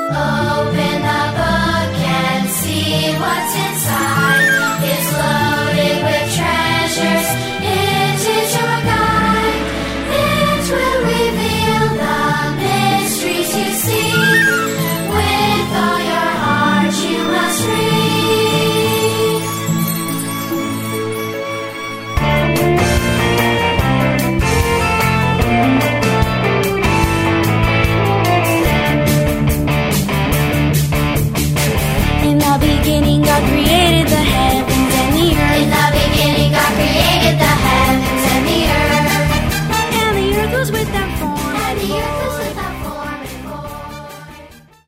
Open the book and see what's inside. It's loaded with treasures. It is your guide. It will reveal the mysteries you seek. With all your heart you must read. In the beginning, God created the heavens and the earth. In the beginning, God created the heavens and the earth. And the earth was without form. And the earth was